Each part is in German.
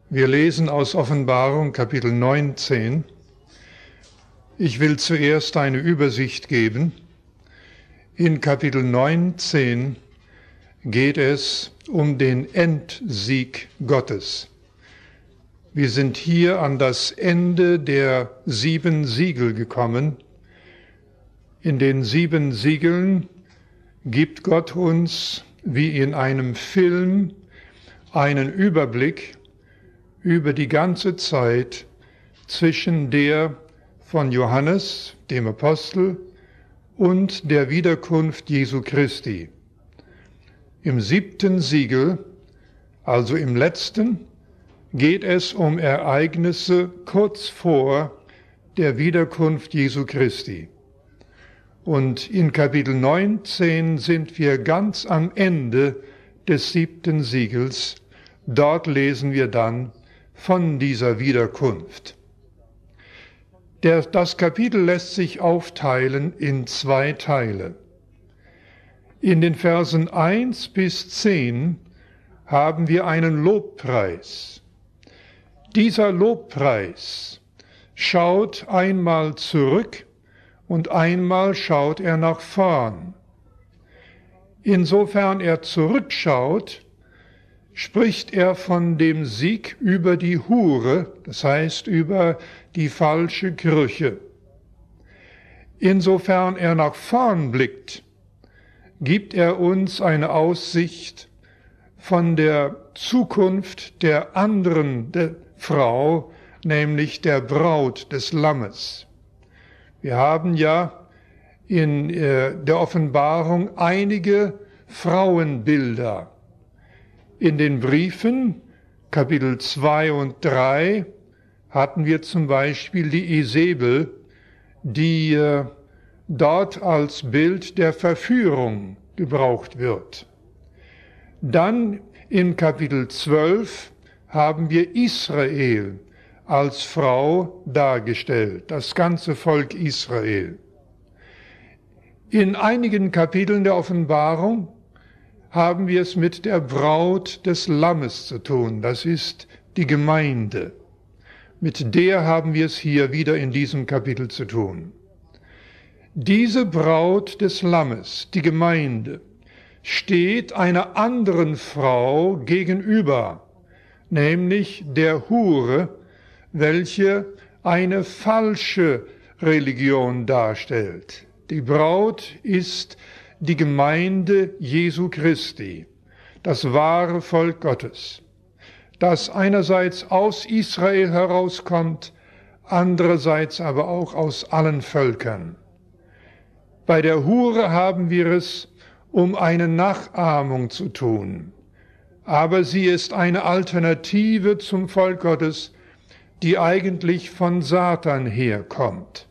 Wir lesen aus Offenbarung Kapitel 19. Ich will zuerst eine Übersicht geben. In Kapitel 19 geht es um den Endsieg Gottes. Wir sind hier an das Ende der 7 Siegel gekommen. In den 7 Siegeln gibt Gott uns, wie in einem Film, einen Überblick über die ganze Zeit zwischen der von Johannes, dem Apostel, und der Wiederkunft Jesu Christi. Im 7. Siegel, also im letzten, geht es um Ereignisse kurz vor der Wiederkunft Jesu Christi. Und in Kapitel 19 sind wir ganz am Ende des 7. Siegels. Dort lesen wir dann von dieser Wiederkunft. Das Kapitel lässt sich aufteilen in 2 Teile. In den Versen 1 bis 10 haben wir einen Lobpreis. Dieser Lobpreis schaut einmal zurück und einmal schaut er nach vorn. Insofern er zurückschaut, spricht er von dem Sieg über die Hure, das heißt über die falsche Kirche. Insofern er nach vorn blickt, gibt er uns eine Aussicht von der Zukunft der anderen der Frau, nämlich der Braut des Lammes. Wir haben ja in der Offenbarung einige Frauenbilder. In den Briefen, Kapitel 2 und 3, hatten wir zum Beispiel die Isabel, die dort als Bild der Verführung gebraucht wird. Dann in Kapitel 12 haben wir Israel als Frau dargestellt, das ganze Volk Israel. In einigen Kapiteln der Offenbarung haben wir es mit der Braut des Lammes zu tun, das ist die Gemeinde. Mit der haben wir es hier wieder in diesem Kapitel zu tun. Diese Braut des Lammes, die Gemeinde, steht einer anderen Frau gegenüber, nämlich der Hure, welche eine falsche Religion darstellt. Die Braut ist die Gemeinde Jesu Christi, das wahre Volk Gottes, das einerseits aus Israel herauskommt, andererseits aber auch aus allen Völkern. Bei der Hure haben wir es um eine Nachahmung zu tun, aber sie ist eine Alternative zum Volk Gottes, die eigentlich von Satan herkommt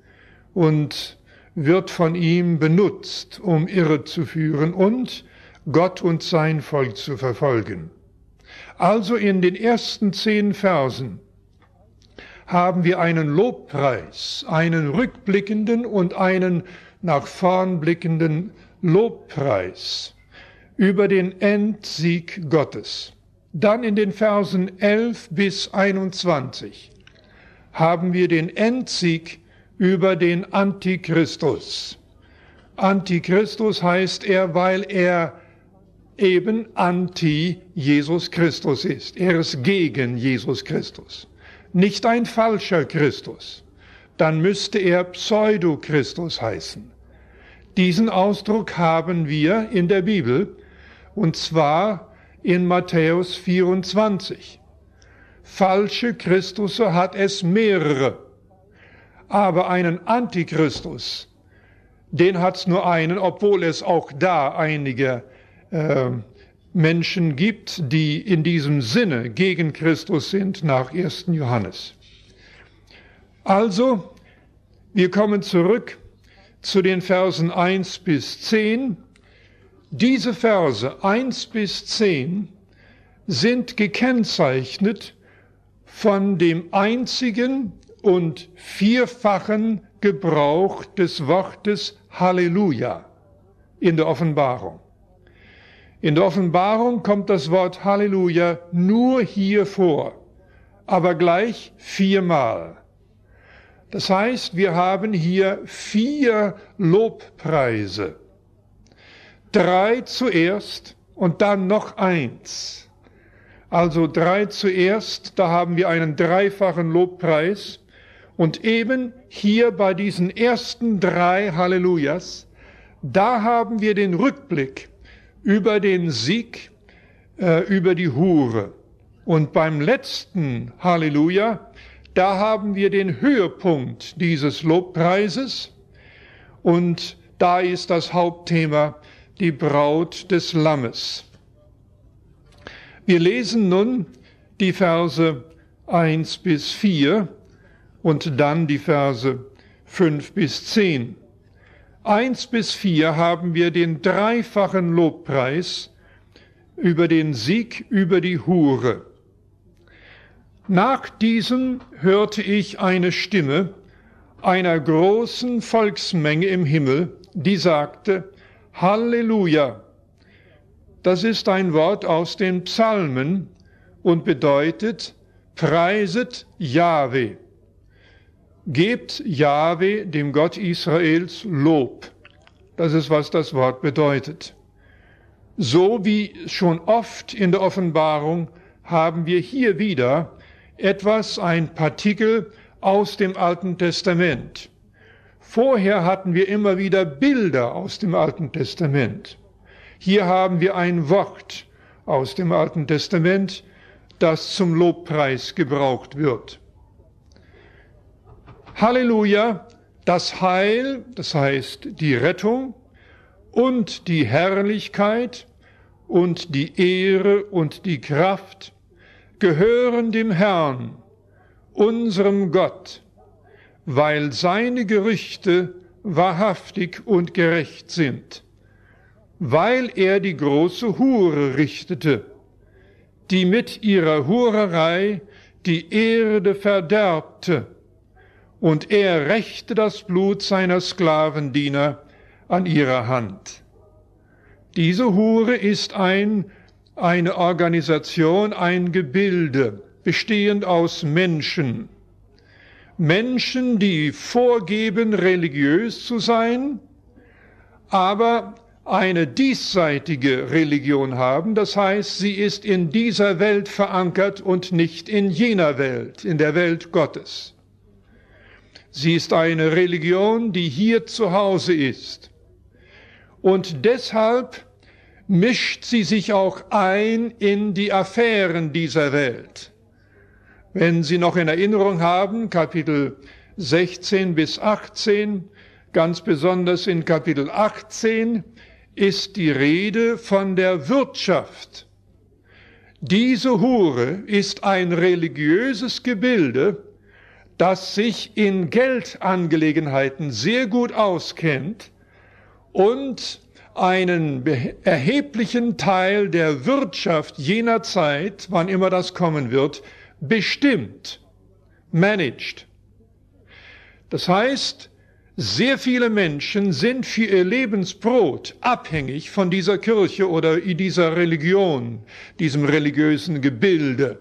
und wird von ihm benutzt, um irre zu führen und Gott und sein Volk zu verfolgen. Also in den ersten 10 Versen haben wir einen Lobpreis, einen rückblickenden und einen nach vorn blickenden Lobpreis über den Endsieg Gottes. Dann in den Versen 11 bis 21 haben wir den Endsieg über den Antichristus. Antichristus heißt er, weil er eben anti-Jesus Christus ist. Er ist gegen Jesus Christus. Nicht ein falscher Christus. Dann müsste er Pseudo-Christus heißen. Diesen Ausdruck haben wir in der Bibel, und zwar in Matthäus 24. Falsche Christusse hat es mehrere. Aber einen Antichristus, den hat es nur einen, obwohl es auch da einige Menschen gibt, die in diesem Sinne gegen Christus sind, nach 1. Johannes. Also, wir kommen zurück zu den Versen 1 bis 10. Diese Verse 1 bis 10 sind gekennzeichnet von dem einzigen und vierfachen Gebrauch des Wortes Halleluja in der Offenbarung. In der Offenbarung kommt das Wort Halleluja nur hier vor. aber gleich 4-mal. Das heißt, wir haben hier 4 Lobpreise. 3 zuerst und dann noch 1. Also 3 zuerst, da haben wir einen dreifachen Lobpreis. Und eben hier bei diesen ersten 3 Hallelujahs, da haben wir den Rückblick über den Sieg über die Hure. Und beim letzten Halleluja, da haben wir den Höhepunkt dieses Lobpreises. Und da ist das Hauptthema die Braut des Lammes. Wir lesen nun die Verse 1 bis 4 und dann die Verse 5 bis 10. 1 bis 4 haben wir den dreifachen Lobpreis über den Sieg über die Hure. Nach diesem hörte ich eine Stimme einer großen Volksmenge im Himmel, die sagte, Halleluja! Das ist ein Wort aus den Psalmen und bedeutet, preiset Jahwe. Gebt Jahwe, dem Gott Israels, Lob. Das ist, was das Wort bedeutet. So wie schon oft in der Offenbarung haben wir hier wieder ein Partikel aus dem Alten Testament. Vorher hatten wir immer wieder Bilder aus dem Alten Testament. Hier haben wir ein Wort aus dem Alten Testament, das zum Lobpreis gebraucht wird. Halleluja, das Heil, das heißt die Rettung und die Herrlichkeit und die Ehre und die Kraft gehören dem Herrn, unserem Gott, weil seine Gerichte wahrhaftig und gerecht sind, weil er die große Hure richtete, die mit ihrer Hurerei die Erde verderbte, und er rächte das Blut seiner Sklavendiener an ihrer Hand. Diese Hure ist eine Organisation, ein Gebilde, bestehend aus Menschen. Menschen, die vorgeben, religiös zu sein, aber eine diesseitige Religion haben. Das heißt, sie ist in dieser Welt verankert und nicht in jener Welt, in der Welt Gottes. Sie ist eine Religion, die hier zu Hause ist. Und deshalb mischt sie sich auch ein in die Affären dieser Welt. Wenn Sie noch in Erinnerung haben, Kapitel 16 bis 18, ganz besonders in Kapitel 18, ist die Rede von der Wirtschaft. Diese Hure ist ein religiöses Gebilde, das sich in Geldangelegenheiten sehr gut auskennt und einen erheblichen Teil der Wirtschaft jener Zeit, wann immer das kommen wird, bestimmt, managt. Das heißt, sehr viele Menschen sind für ihr Lebensbrot abhängig von dieser Kirche oder dieser Religion, diesem religiösen Gebilde.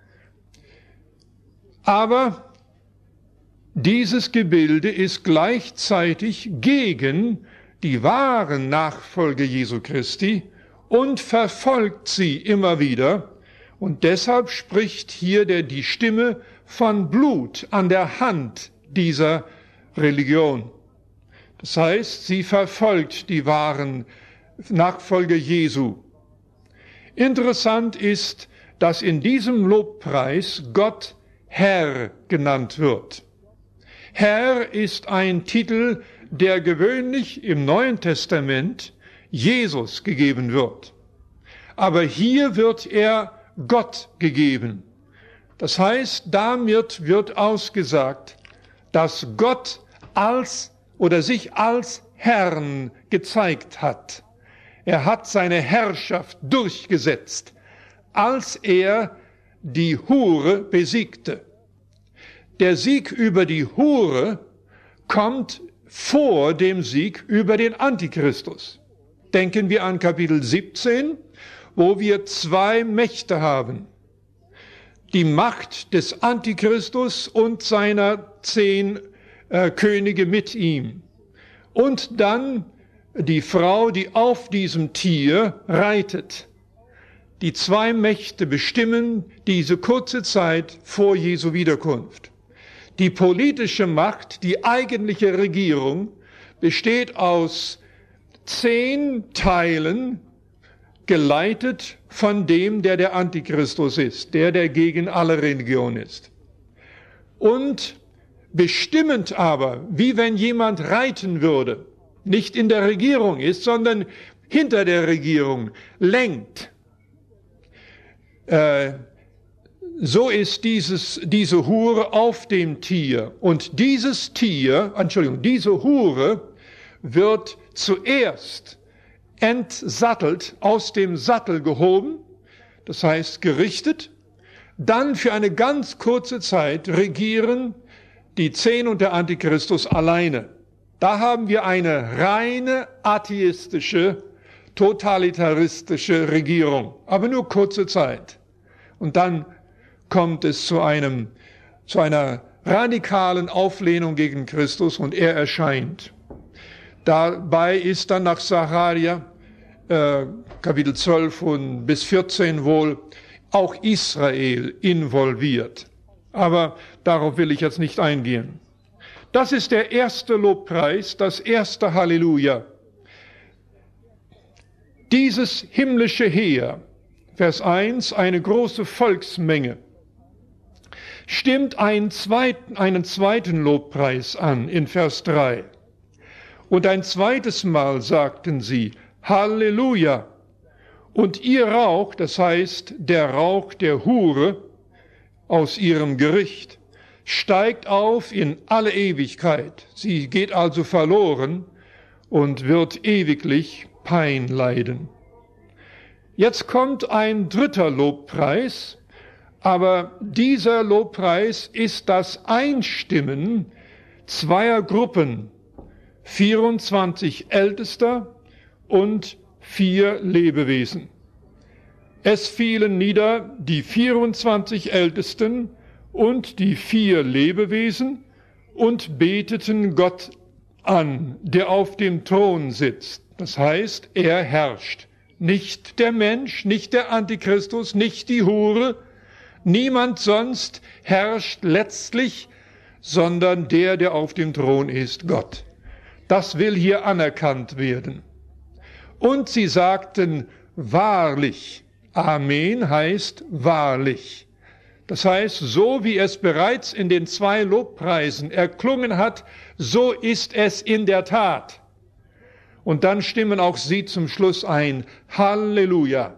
Aber dieses Gebilde ist gleichzeitig gegen die wahren Nachfolger Jesu Christi und verfolgt sie immer wieder. Und deshalb spricht hier die Stimme von Blut an der Hand dieser Religion. Das heißt, sie verfolgt die wahren Nachfolger Jesu. Interessant ist, dass in diesem Lobpreis Gott Herr genannt wird. Herr ist ein Titel, der gewöhnlich im Neuen Testament Jesus gegeben wird. Aber hier wird er Gott gegeben. Das heißt, damit wird ausgesagt, dass Gott sich als Herrn gezeigt hat. Er hat seine Herrschaft durchgesetzt, als er die Hure besiegte. Der Sieg über die Hure kommt vor dem Sieg über den Antichristus. Denken wir an Kapitel 17, wo wir 2 Mächte haben. die Macht des Antichristus und seiner 10 Könige mit ihm. Und dann die Frau, die auf diesem Tier reitet. Die 2 Mächte bestimmen diese kurze Zeit vor Jesu Wiederkunft. Die politische Macht, die eigentliche Regierung, besteht aus 10 Teilen, geleitet von dem, der der Antichristus ist, der gegen alle Religion ist. Und bestimmend aber, wie wenn jemand reiten würde, nicht in der Regierung ist, sondern hinter der Regierung lenkt. So ist diese Hure auf dem Tier. Und diese Hure wird zuerst entsattelt, aus dem Sattel gehoben, das heißt gerichtet. Dann für eine ganz kurze Zeit regieren die 10 und der Antichristus alleine. Da haben wir eine reine atheistische, totalitaristische Regierung, aber nur kurze Zeit. Und dann kommt es zu einer radikalen Auflehnung gegen Christus und er erscheint. Dabei ist dann nach Sacharja, Kapitel 12 und bis 14 wohl, auch Israel involviert. Aber darauf will ich jetzt nicht eingehen. Das ist der erste Lobpreis, das erste Halleluja. Dieses himmlische Heer, Vers 1, eine große Volksmenge, stimmt einen zweiten Lobpreis an in Vers 3. Und ein zweites Mal sagten sie, Halleluja. Und ihr Rauch, das heißt der Rauch der Hure aus ihrem Gericht, steigt auf in alle Ewigkeit. Sie geht also verloren und wird ewiglich Pein leiden. Jetzt kommt ein dritter Lobpreis, aber dieser Lobpreis ist das Einstimmen zweier Gruppen, 24 Ältester und 4 Lebewesen. Es fielen nieder die 24 Ältesten und die 4 Lebewesen und beteten Gott an, der auf dem Thron sitzt. Das heißt, er herrscht. Nicht der Mensch, nicht der Antichristus, nicht die Hure, niemand sonst herrscht letztlich, sondern der auf dem Thron ist, Gott. Das will hier anerkannt werden. Und sie sagten, wahrlich. Amen heißt wahrlich. Das heißt, so wie es bereits in den 2 Lobpreisen erklungen hat, so ist es in der Tat. Und dann stimmen auch sie zum Schluss ein, Halleluja.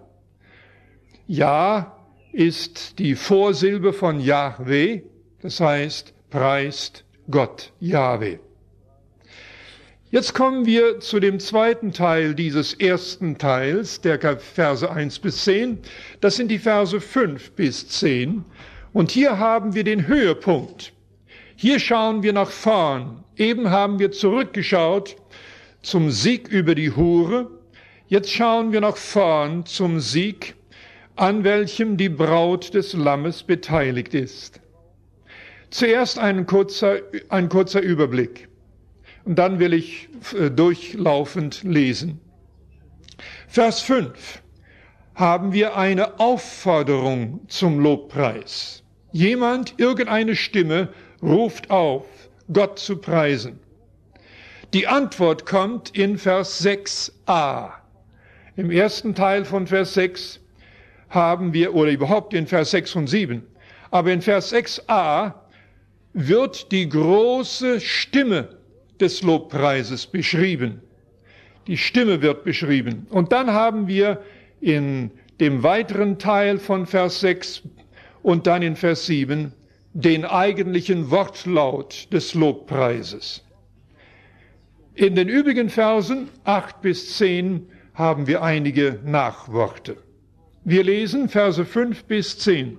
Ja ist die Vorsilbe von Jahwe, das heißt, preist Gott, Jahwe. Jetzt kommen wir zu dem zweiten Teil dieses ersten Teils, der Verse 1 bis 10. Das sind die Verse 5 bis 10. Und hier haben wir den Höhepunkt. Hier schauen wir nach vorn. Eben haben wir zurückgeschaut zum Sieg über die Hure. Jetzt schauen wir nach vorn zum Sieg, an welchem die Braut des Lammes beteiligt ist. Zuerst ein kurzer Überblick. Und dann will ich durchlaufend lesen. Vers 5 haben wir eine Aufforderung zum Lobpreis. Irgendeine Stimme ruft auf, Gott zu preisen. Die Antwort kommt in Vers 6a. Im ersten Teil von Vers 6 haben wir, oder überhaupt in Vers 6 und 7, aber in Vers 6a wird die große Stimme des Lobpreises beschrieben. Die Stimme wird beschrieben. Und dann haben wir in dem weiteren Teil von Vers 6 und dann in Vers 7 den eigentlichen Wortlaut des Lobpreises. In den übrigen Versen 8 bis 10 haben wir einige Nachworte. Wir lesen Verse 5 bis 10.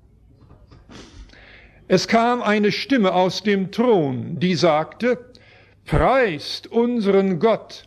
Es kam eine Stimme aus dem Thron, die sagte, preist unseren Gott,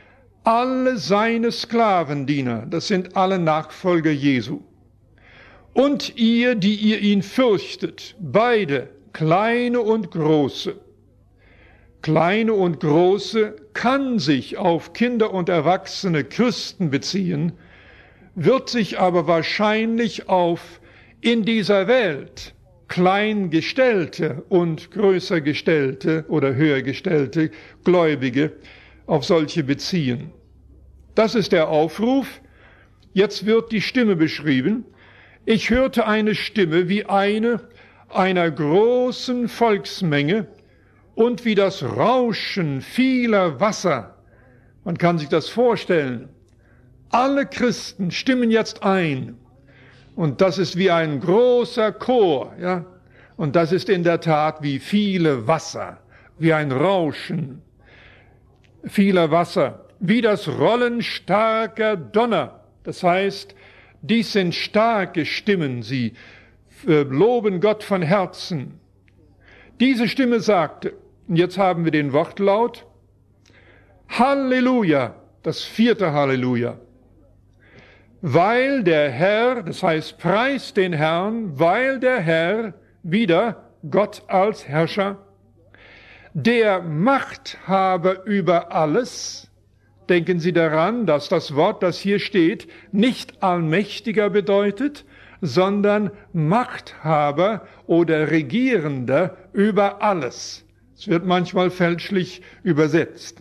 alle seine Sklavendiener, das sind alle Nachfolger Jesu, Und ihr, die ihr ihn fürchtet, beide, kleine und große. Kleine und große kann sich auf Kinder und erwachsene Christen beziehen, wird sich aber wahrscheinlich auf in dieser Welt kleingestellte und größer gestellte oder höher gestellte Gläubige auf solche beziehen. Das ist der Aufruf. Jetzt wird die Stimme beschrieben. Ich hörte eine Stimme wie eine einer großen Volksmenge und wie das Rauschen vieler Wasser. Man kann sich das vorstellen. Alle Christen stimmen jetzt ein. Und das ist wie ein großer Chor, ja. Und das ist in der Tat wie viele Wasser, wie ein Rauschen vieler Wasser, wie das Rollen starker Donner. Das heißt, dies sind starke Stimmen, sie loben Gott von Herzen. Diese Stimme sagte, und jetzt haben wir den Wortlaut, Halleluja, das 4. Halleluja. Weil der Herr, das heißt, preist den Herrn, weil der Herr, wieder Gott als Herrscher, der Macht habe über alles. Denken Sie daran, dass das Wort, das hier steht, nicht Allmächtiger bedeutet, sondern Machthaber oder Regierender über alles. Es wird manchmal fälschlich übersetzt.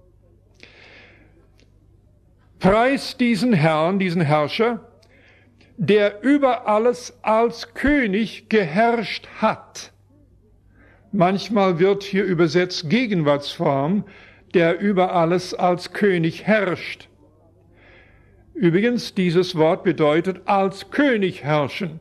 Preist diesen Herrn, diesen Herrscher, der über alles als König geherrscht hat. Manchmal wird hier übersetzt Gegenwartsform, der über alles als König herrscht. Übrigens, dieses Wort bedeutet als König herrschen.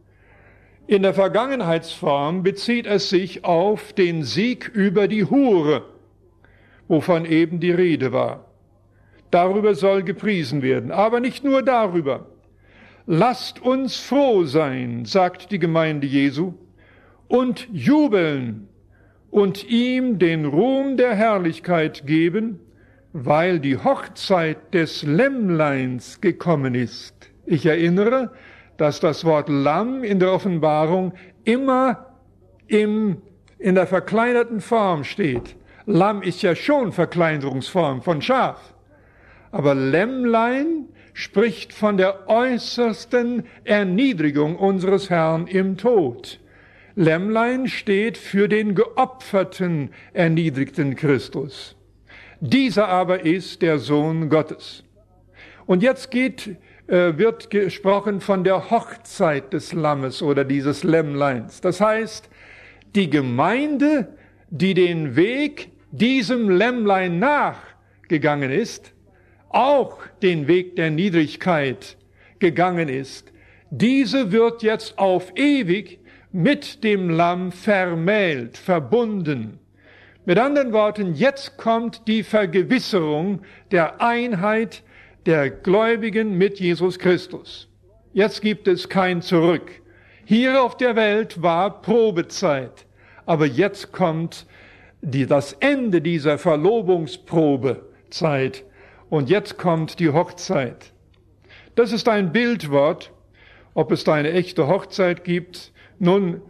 In der Vergangenheitsform bezieht es sich auf den Sieg über die Hure, wovon eben die Rede war. Darüber soll gepriesen werden, aber nicht nur darüber. Lasst uns froh sein, sagt die Gemeinde Jesu, und jubeln und ihm den Ruhm der Herrlichkeit geben, weil die Hochzeit des Lämmleins gekommen ist. Ich erinnere, dass das Wort Lamm in der Offenbarung immer in der verkleinerten Form steht. Lamm ist ja schon Verkleinerungsform von Schaf. Aber Lämmlein spricht von der äußersten Erniedrigung unseres Herrn im Tod. Lämmlein steht für den geopferten, erniedrigten Christus. Dieser aber ist der Sohn Gottes. Und jetzt wird gesprochen von der Hochzeit des Lammes oder dieses Lämmleins. Das heißt, die Gemeinde, die den Weg diesem Lämmlein nachgegangen ist, auch den Weg der Niedrigkeit gegangen ist, diese wird jetzt auf ewig mit dem Lamm vermählt, verbunden. Mit anderen Worten, jetzt kommt die Vergewisserung der Einheit der Gläubigen mit Jesus Christus. Jetzt gibt es kein Zurück. Hier auf der Welt war Probezeit, aber jetzt kommt das Ende dieser Verlobungsprobezeit. Und jetzt kommt die Hochzeit. Das ist ein Bildwort. Ob es da eine echte Hochzeit gibt, nun,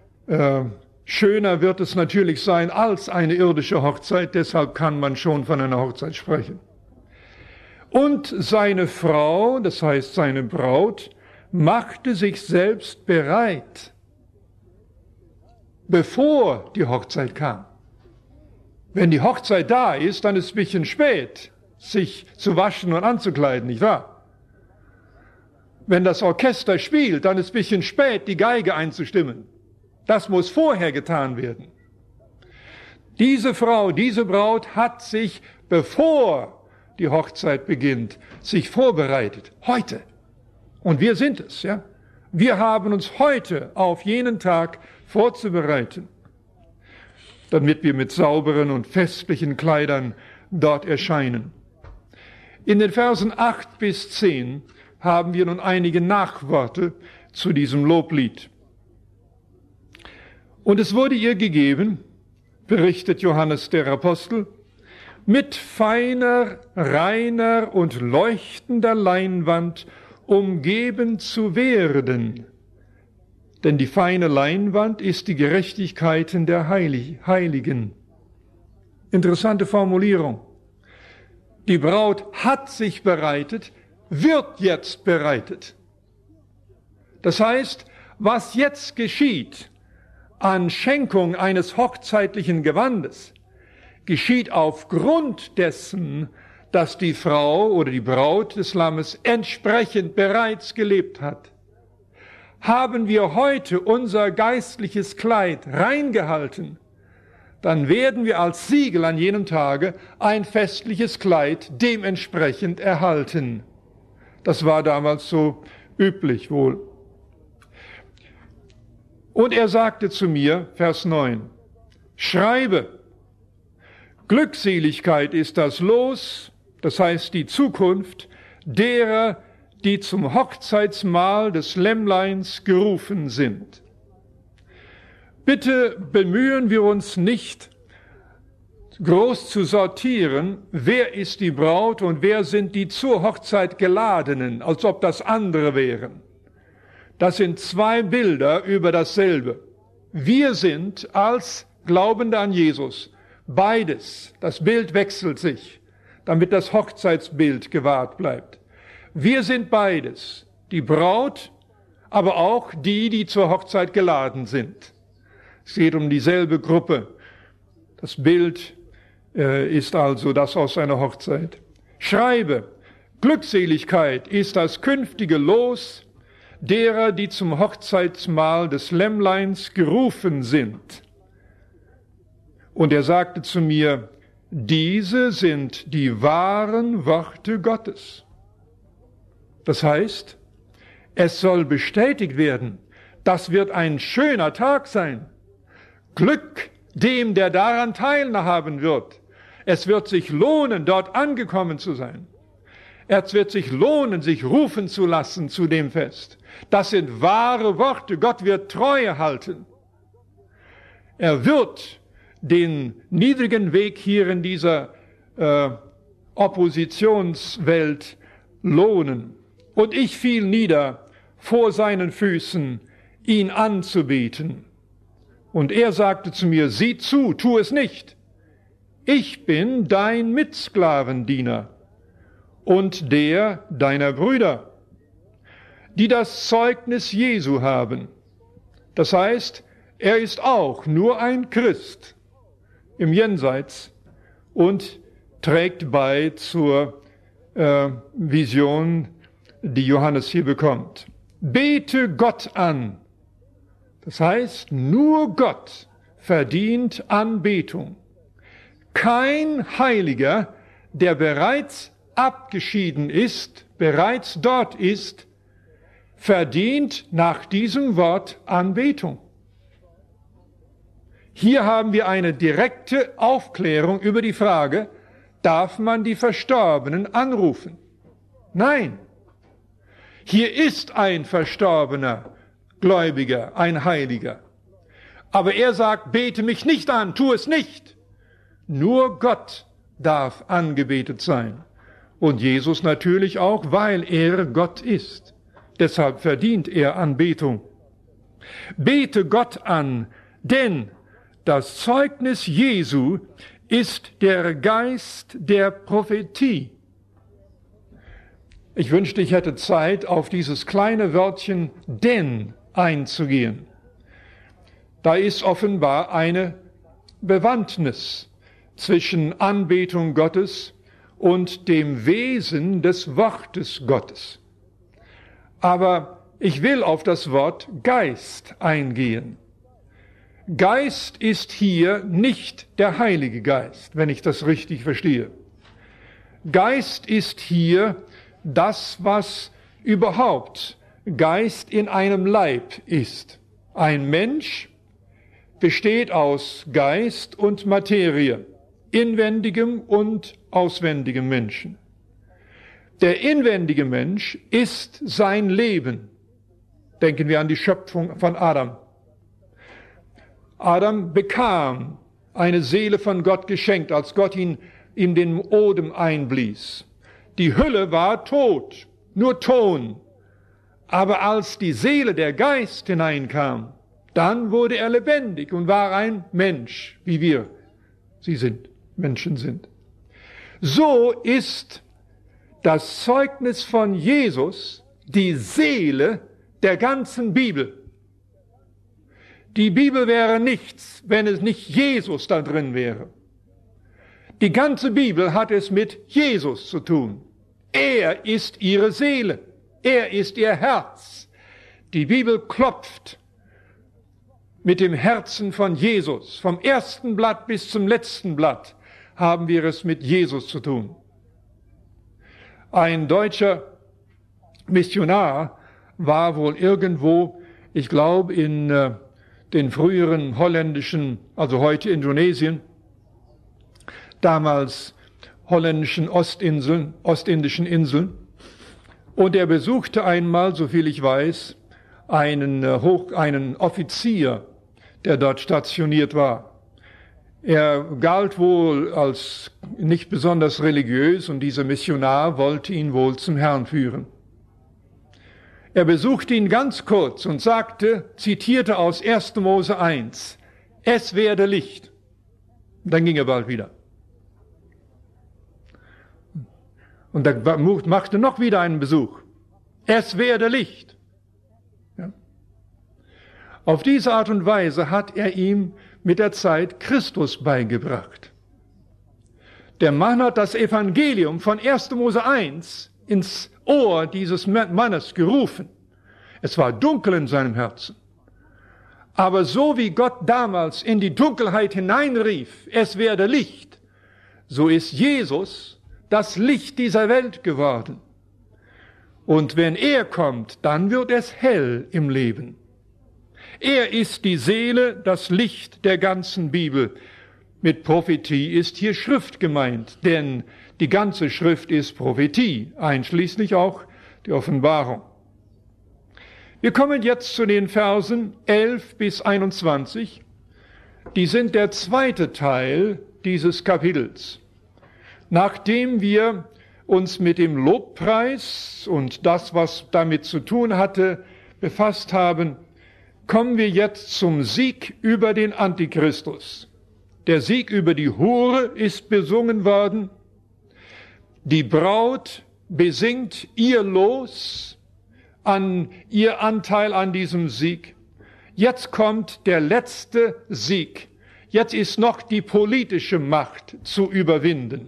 schöner wird es natürlich sein als eine irdische Hochzeit, deshalb kann man schon von einer Hochzeit sprechen. Und seine Frau, das heißt seine Braut, machte sich selbst bereit, bevor die Hochzeit kam. Wenn die Hochzeit da ist, dann ist es ein bisschen spät, sich zu waschen und anzukleiden, nicht wahr? Wenn das Orchester spielt, dann ist es ein bisschen spät, die Geige einzustimmen. Das muss vorher getan werden. Diese Frau, diese Braut hat sich, bevor die Hochzeit beginnt, sich vorbereitet. Heute. Und wir sind es, ja. Wir haben uns heute auf jenen Tag vorzubereiten, damit wir mit sauberen und festlichen Kleidern dort erscheinen. In den Versen 8 bis 10 haben wir nun einige Nachworte zu diesem Loblied. Und es wurde ihr gegeben, berichtet Johannes der Apostel, mit feiner, reiner und leuchtender Leinwand umgeben zu werden. denn die feine Leinwand ist die Gerechtigkeiten der Heiligen. Interessante Formulierung. Die Braut hat sich bereitet, wird jetzt bereitet. Das heißt, was jetzt geschieht an Schenkung eines hochzeitlichen Gewandes, geschieht aufgrund dessen, dass die Frau oder die Braut des Lammes entsprechend bereits gelebt hat. Haben wir heute unser geistliches Kleid reingehalten, dann werden wir als Siegel an jenem Tage ein festliches Kleid dementsprechend erhalten. Das war damals so üblich wohl. Und er sagte zu mir, Vers 9, schreibe, Glückseligkeit ist das Los, das heißt die Zukunft derer, die zum Hochzeitsmahl des Lämmleins gerufen sind. Bitte bemühen wir uns nicht, groß zu sortieren, wer ist die Braut und wer sind die zur Hochzeit Geladenen, als ob das andere wären. Das sind zwei Bilder über dasselbe. Wir sind als Glaubende an Jesus beides. Das Bild wechselt sich, damit das Hochzeitsbild gewahrt bleibt. Wir sind beides, die Braut, aber auch die, die zur Hochzeit geladen sind. Es geht um dieselbe Gruppe. Das Bild ist also das aus einer Hochzeit. Schreibe, Glückseligkeit ist das künftige Los derer, die zum Hochzeitsmahl des Lämmleins gerufen sind. Und er sagte zu mir, diese sind die wahren Worte Gottes. Das heißt, es soll bestätigt werden, das wird ein schöner Tag sein. Glück dem, der daran teilhaben wird. Es wird sich lohnen, dort angekommen zu sein. Es wird sich lohnen, sich rufen zu lassen zu dem Fest. Das sind wahre Worte. Gott wird Treue halten. Er wird den niedrigen Weg hier in dieser Oppositionswelt lohnen. Und ich fiel nieder vor seinen Füßen, ihn anzubeten. Und er sagte zu mir, sieh zu, tu es nicht. Ich bin dein Mitsklavendiener und der deiner Brüder, die das Zeugnis Jesu haben. Das heißt, er ist auch nur ein Christ im Jenseits und trägt bei zur Vision, die Johannes hier bekommt. Bete Gott an. Das heißt, nur Gott verdient Anbetung. Kein Heiliger, der bereits abgeschieden ist, bereits dort ist, verdient nach diesem Wort Anbetung. Hier haben wir eine direkte Aufklärung über die Frage, darf man die Verstorbenen anrufen? Nein. Hier ist ein Verstorbener, Gläubiger, ein Heiliger. Aber er sagt, bete mich nicht an, tu es nicht. Nur Gott darf angebetet sein. Und Jesus natürlich auch, weil er Gott ist. Deshalb verdient er Anbetung. Bete Gott an, denn das Zeugnis Jesu ist der Geist der Prophetie. Ich wünschte, ich hätte Zeit, auf dieses kleine Wörtchen denn einzugehen. Da ist offenbar eine Bewandtnis zwischen Anbetung Gottes und dem Wesen des Wortes Gottes. Aber ich will auf das Wort Geist eingehen. Geist ist hier nicht der Heilige Geist, wenn ich das richtig verstehe. Geist ist hier das, was überhaupt Geist in einem Leib ist. Ein Mensch besteht aus Geist und Materie, inwendigem und auswendigem Menschen. Der inwendige Mensch ist sein Leben. Denken wir an die Schöpfung von Adam. Adam bekam eine Seele von Gott geschenkt, als Gott ihn in den Odem einblies. Die Hülle war tot, nur Ton. Aber als die Seele, der Geist hineinkam, dann wurde er lebendig und war ein Mensch, wie wir Menschen sind. So ist das Zeugnis von Jesus die Seele der ganzen Bibel. Die Bibel wäre nichts, wenn es nicht Jesus da drin wäre. Die ganze Bibel hat es mit Jesus zu tun. Er ist ihre Seele. Er ist ihr Herz. Die Bibel klopft mit dem Herzen von Jesus. Vom ersten Blatt bis zum letzten Blatt haben wir es mit Jesus zu tun. Ein deutscher Missionar war wohl irgendwo, ich glaube in den früheren holländischen, also heute Indonesien, damals holländischen ostindischen Inseln. Und er besuchte einmal, soviel ich weiß, einen Offizier, der dort stationiert war. Er galt wohl als nicht besonders religiös und dieser Missionar wollte ihn wohl zum Herrn führen. Er besuchte ihn ganz kurz und zitierte aus 1. Mose 1, es werde Licht. Dann ging er bald wieder. Und dann machte noch wieder einen Besuch. Es werde Licht. Ja. Auf diese Art und Weise hat er ihm mit der Zeit Christus beigebracht. Der Mann hat das Evangelium von 1. Mose 1 ins Ohr dieses Mannes gerufen. Es war dunkel in seinem Herzen. Aber so wie Gott damals in die Dunkelheit hineinrief, es werde Licht, so ist Jesus das Licht dieser Welt geworden. Und wenn er kommt, dann wird es hell im Leben. Er ist die Seele, das Licht der ganzen Bibel. Mit Prophetie ist hier Schrift gemeint, denn die ganze Schrift ist Prophetie, einschließlich auch die Offenbarung. Wir kommen jetzt zu den Versen 11 bis 21. Die sind der zweite Teil dieses Kapitels. Nachdem wir uns mit dem Lobpreis und das, was damit zu tun hatte, befasst haben, kommen wir jetzt zum Sieg über den Antichristus. Der Sieg über die Hure ist besungen worden. Die Braut besingt ihr Los an ihr Anteil an diesem Sieg. Jetzt kommt der letzte Sieg. Jetzt ist noch die politische Macht zu überwinden.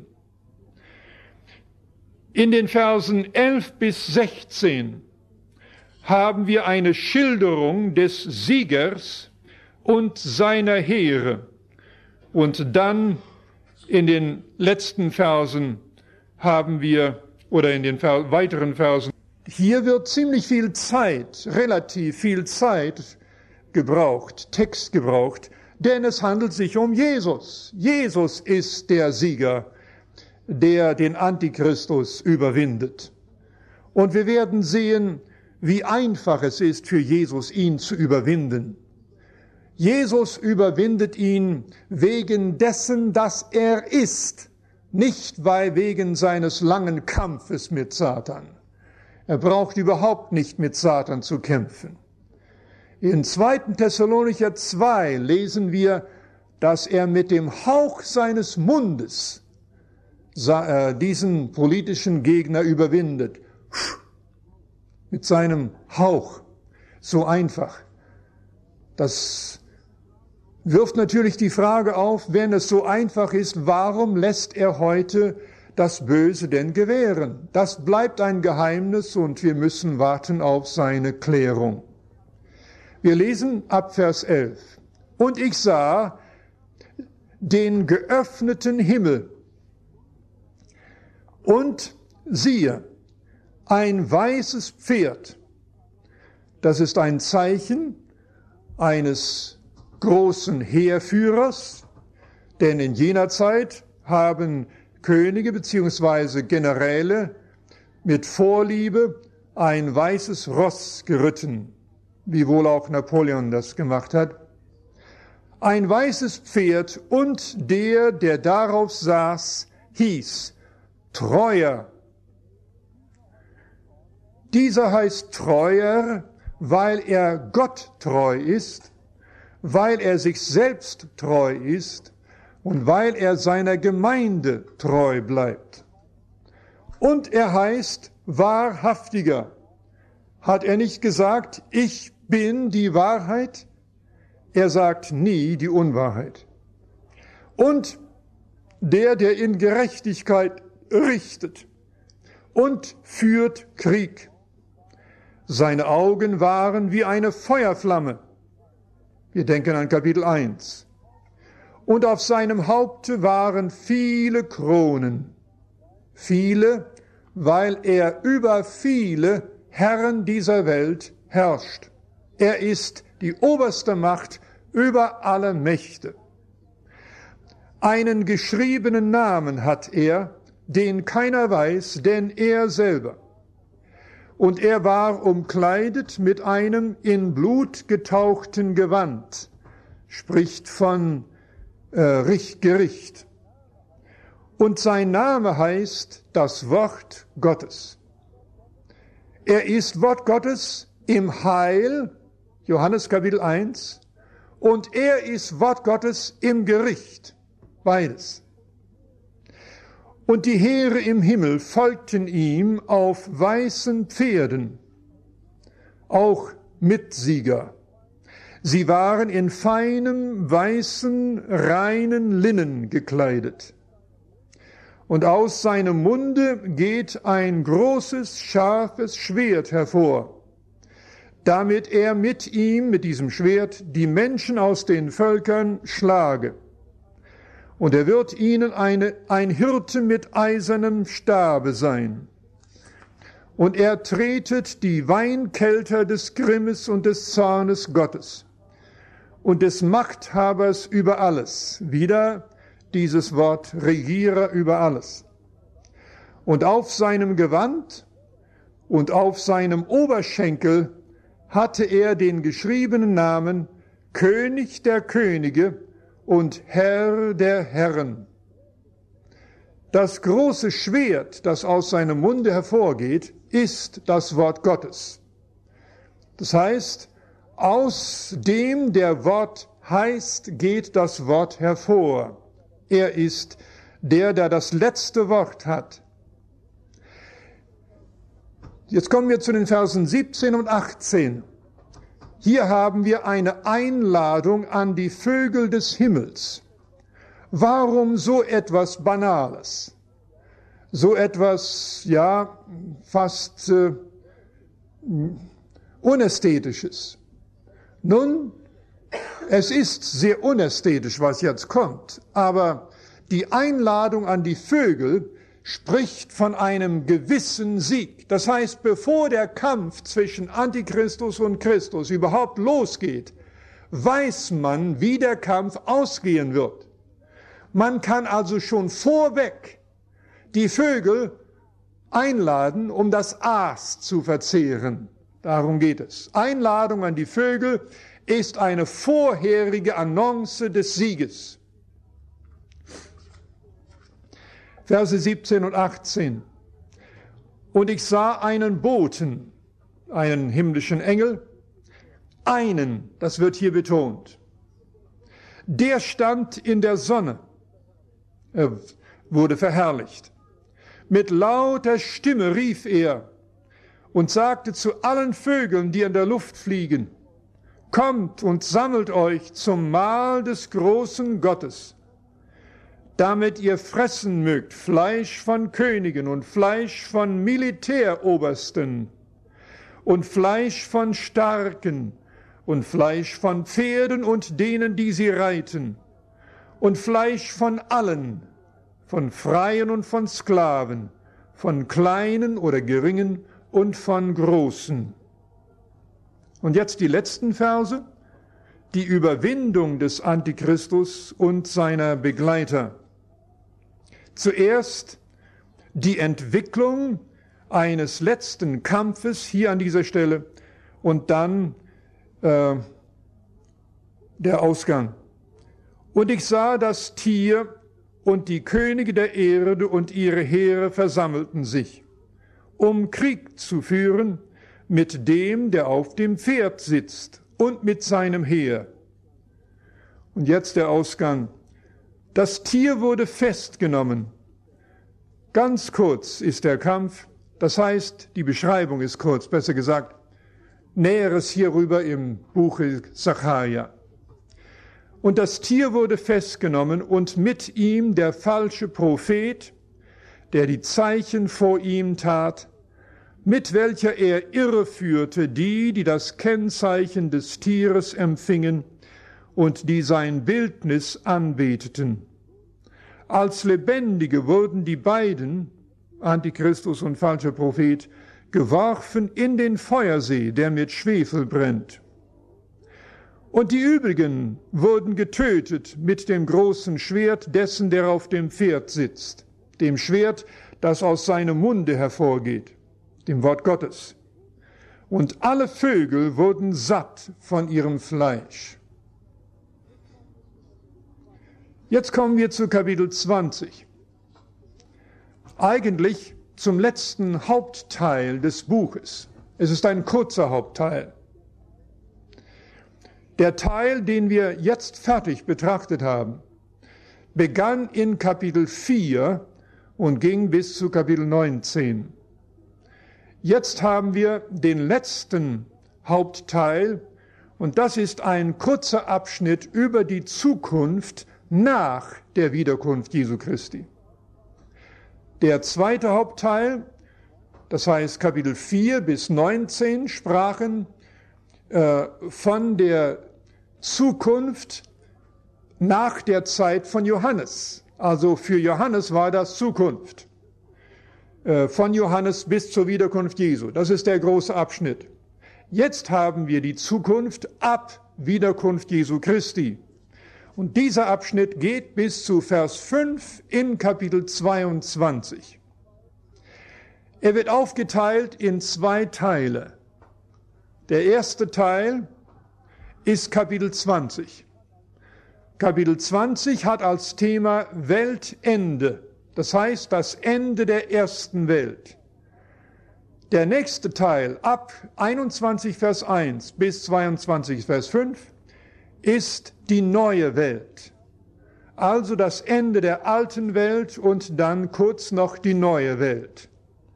In den Versen 11 bis 16 haben wir eine Schilderung des Siegers und seiner Heere. Und dann in den letzten Versen haben wir, oder in den weiteren Versen, hier wird ziemlich viel Zeit, relativ viel Zeit gebraucht, Text gebraucht, denn es handelt sich um Jesus. Jesus ist der Sieger, der den Antichristus überwindet. Und wir werden sehen, wie einfach es ist für Jesus, ihn zu überwinden. Jesus überwindet ihn wegen dessen, dass er ist, nicht wegen seines langen Kampfes mit Satan. Er braucht überhaupt nicht mit Satan zu kämpfen. In 2. Thessalonicher 2 lesen wir, dass er mit dem Hauch seines Mundes diesen politischen Gegner überwindet. Mit seinem Hauch. So einfach. Das wirft natürlich die Frage auf, wenn es so einfach ist, warum lässt er heute das Böse denn gewähren? Das bleibt ein Geheimnis und wir müssen warten auf seine Klärung. Wir lesen ab Vers 11. Und ich sah den geöffneten Himmel und siehe, ein weißes Pferd. Das ist ein Zeichen eines großen Heerführers, denn in jener Zeit haben Könige bzw. Generäle mit Vorliebe ein weißes Ross geritten, wie wohl auch Napoleon das gemacht hat. Ein weißes Pferd und der darauf saß, hieß Treuer Dieser heißt treuer, weil er Gott treu ist, weil er sich selbst treu ist und weil er seiner Gemeinde treu bleibt. Und er heißt wahrhaftiger. Hat er nicht gesagt, ich bin die Wahrheit? Er sagt nie die Unwahrheit. Und der in Gerechtigkeit richtet und führt Krieg. Seine Augen waren wie eine Feuerflamme. Wir denken an Kapitel 1. Und auf seinem Haupte waren viele Kronen. Viele, weil er über viele Herren dieser Welt herrscht. Er ist die oberste Macht über alle Mächte. Einen geschriebenen Namen hat er, den keiner weiß, denn er selber. Und er war umkleidet mit einem in Blut getauchten Gewand, spricht von Gericht. Und sein Name heißt das Wort Gottes. Er ist Wort Gottes im Heil, Johannes Kapitel 1, und er ist Wort Gottes im Gericht, beides. Und die Heere im Himmel folgten ihm auf weißen Pferden, auch Mitsieger. Sie waren in feinem, weißen, reinen Linnen gekleidet. Und aus seinem Munde geht ein großes, scharfes Schwert hervor, damit er mit ihm, mit diesem Schwert, die Menschen aus den Völkern schlage. Und er wird ihnen ein Hirte mit eisernem Stabe sein. Und er tretet die Weinkelter des Grimmes und des Zornes Gottes und des Machthabers über alles. Wieder dieses Wort Regierer über alles. Und auf seinem Gewand und auf seinem Oberschenkel hatte er den geschriebenen Namen König der Könige und Herr der Herren. Das große Schwert, das aus seinem Munde hervorgeht, ist das Wort Gottes. Das heißt, aus dem der Wort heißt, geht das Wort hervor. Er ist der das letzte Wort hat. Jetzt kommen wir zu den Versen 17 und 18. Hier haben wir eine Einladung an die Vögel des Himmels. Warum so etwas Banales? So etwas, ja, fast Unästhetisches. Nun, es ist sehr unästhetisch, was jetzt kommt, aber die Einladung an die Vögel spricht von einem gewissen Sieg. Das heißt, bevor der Kampf zwischen Antichristus und Christus überhaupt losgeht, weiß man, wie der Kampf ausgehen wird. Man kann also schon vorweg die Vögel einladen, um das Aas zu verzehren. Darum geht es. Einladung an die Vögel ist eine vorherige Annonce des Sieges. Verse 17 und 18. Und ich sah einen Boten, einen himmlischen Engel, einen, das wird hier betont, der stand in der Sonne, er wurde verherrlicht. Mit lauter Stimme rief er und sagte zu allen Vögeln, die in der Luft fliegen, kommt und sammelt euch zum Mahl des großen Gottes, damit ihr fressen mögt Fleisch von Königen und Fleisch von Militärobersten und Fleisch von Starken und Fleisch von Pferden und denen, die sie reiten und Fleisch von allen, von Freien und von Sklaven, von Kleinen oder Geringen und von Großen. Und jetzt die letzten Verse, die Überwindung des Antichristus und seiner Begleiter. Zuerst die Entwicklung eines letzten Kampfes hier an dieser Stelle und dann der Ausgang. Und ich sah das Tier und die Könige der Erde und ihre Heere versammelten sich, um Krieg zu führen mit dem, der auf dem Pferd sitzt und mit seinem Heer. Und jetzt der Ausgang. Das Tier wurde festgenommen. Ganz kurz ist der Kampf, das heißt, die Beschreibung ist kurz, besser gesagt, Näheres hierüber im Buche Sacharja. Und das Tier wurde festgenommen und mit ihm der falsche Prophet, der die Zeichen vor ihm tat, mit welcher er irreführte die das Kennzeichen des Tieres empfingen und die sein Bildnis anbeteten. Als Lebendige wurden die beiden, Antichristus und falscher Prophet, geworfen in den Feuersee, der mit Schwefel brennt. Und die übrigen wurden getötet mit dem großen Schwert dessen, der auf dem Pferd sitzt, dem Schwert, das aus seinem Munde hervorgeht, dem Wort Gottes. Und alle Vögel wurden satt von ihrem Fleisch. Jetzt kommen wir zu Kapitel 20. Eigentlich zum letzten Hauptteil des Buches. Es ist ein kurzer Hauptteil. Der Teil, den wir jetzt fertig betrachtet haben, begann in Kapitel 4 und ging bis zu Kapitel 19. Jetzt haben wir den letzten Hauptteil und das ist ein kurzer Abschnitt über die Zukunft nach der Wiederkunft Jesu Christi. Der zweite Hauptteil, das heißt Kapitel 4 bis 19, sprachen von der Zukunft nach der Zeit von Johannes. Also für Johannes war das Zukunft. Von Johannes bis zur Wiederkunft Jesu. Das ist der große Abschnitt. Jetzt haben wir die Zukunft ab Wiederkunft Jesu Christi. Und dieser Abschnitt geht bis zu Vers 5 in Kapitel 22. Er wird aufgeteilt in zwei Teile. Der erste Teil ist Kapitel 20. Kapitel 20 hat als Thema Weltende, das heißt das Ende der ersten Welt. Der nächste Teil, ab 21 Vers 1 bis 22 Vers 5, ist die neue Welt. Also das Ende der alten Welt und dann kurz noch die neue Welt.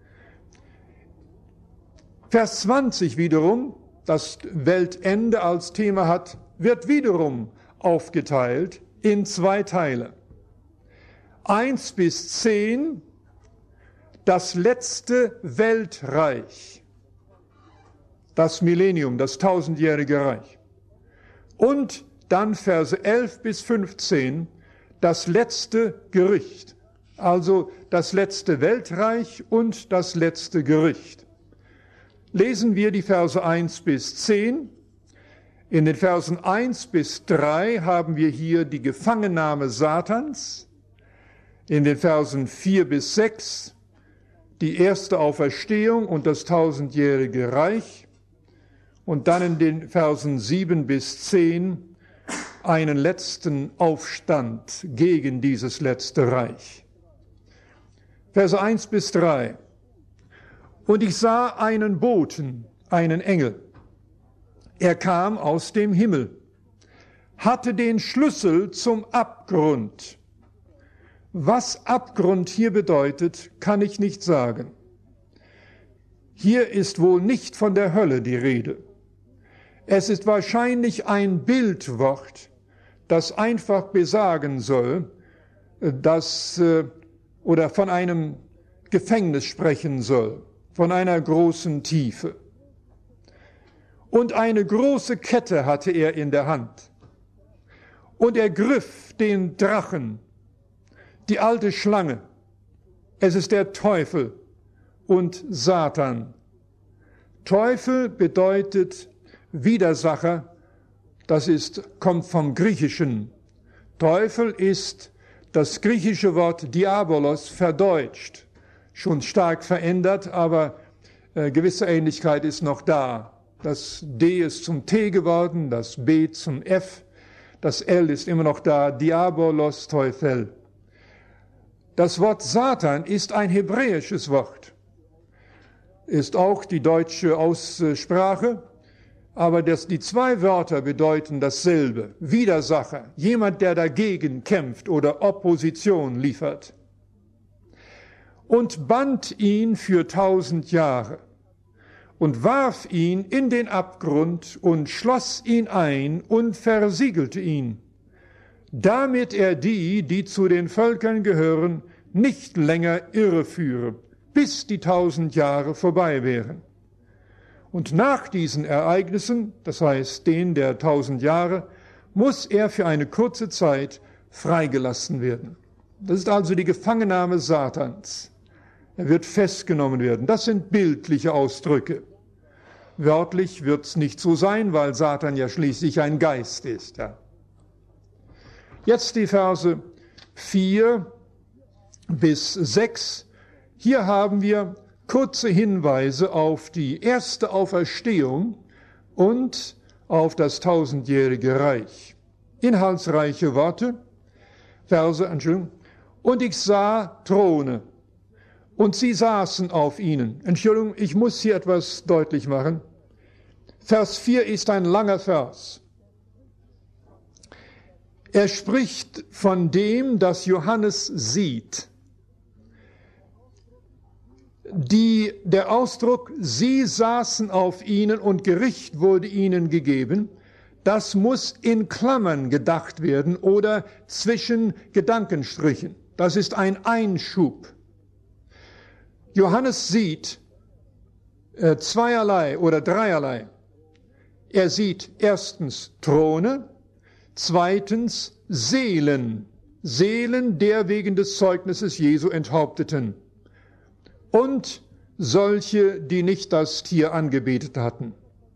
Vers 20 wiederum, das Weltende als Thema hat, wird wiederum aufgeteilt in zwei Teile. 1 bis 10, das letzte Weltreich, das Millennium, das tausendjährige Reich. Und dann Verse 11 bis 15, das letzte Gericht, also das letzte Weltreich und das letzte Gericht. Lesen wir die Verse 1 bis 10. In den Versen 1 bis 3 haben wir hier die Gefangennahme Satans. In den Versen 4 bis 6 die erste Auferstehung und das tausendjährige Reich. Und dann in den Versen 7 bis 10 einen letzten Aufstand gegen dieses letzte Reich. Verse 1 bis 3. Und ich sah einen Boten, einen Engel. Er kam aus dem Himmel, hatte den Schlüssel zum Abgrund. Was Abgrund hier bedeutet, kann ich nicht sagen. Hier ist wohl nicht von der Hölle die Rede. Es ist wahrscheinlich ein Bildwort, das einfach besagen soll, oder von einem Gefängnis sprechen soll, von einer großen Tiefe. Und eine große Kette hatte er in der Hand. Und er griff den Drachen, die alte Schlange. Es ist der Teufel und Satan. Teufel bedeutet Widersacher, kommt vom Griechischen. Teufel ist das griechische Wort Diabolos verdeutscht. Schon stark verändert, aber gewisse Ähnlichkeit ist noch da. Das D ist zum T geworden, das B zum F, das L ist immer noch da, Diabolos, Teufel. Das Wort Satan ist ein hebräisches Wort. ist auch die deutsche Aussprache, aber die zwei Wörter bedeuten dasselbe. Widersacher, jemand, der dagegen kämpft oder Opposition liefert. Und band ihn für 1000 Jahre und warf ihn in den Abgrund und schloss ihn ein und versiegelte ihn, damit er die zu den Völkern gehören, nicht länger irreführe, bis die 1000 Jahre vorbei wären. Und nach diesen Ereignissen, das heißt den der 1000 Jahre, muss er für eine kurze Zeit freigelassen werden. Das ist also die Gefangennahme Satans. Er wird festgenommen werden. Das sind bildliche Ausdrücke. Wörtlich wird es nicht so sein, weil Satan ja schließlich ein Geist ist. Ja. Jetzt die Verse 4 bis 6. Hier haben wir kurze Hinweise auf die erste Auferstehung und auf das 1000-jährige Reich. Inhaltsreiche Worte, Verse, Entschuldigung. Und ich sah Throne, und sie saßen auf ihnen. Entschuldigung, ich muss hier etwas deutlich machen. Vers 4 ist ein langer Vers. Er spricht von dem, das Johannes sieht. Der Ausdruck, sie saßen auf ihnen und Gericht wurde ihnen gegeben, das muss in Klammern gedacht werden oder zwischen Gedankenstrichen. Das ist ein Einschub. Johannes sieht zweierlei oder dreierlei. Er sieht erstens Throne, zweitens Seelen, Seelen der wegen des Zeugnisses Jesu Enthaupteten und solche, die nicht das Tier angebetet hatten.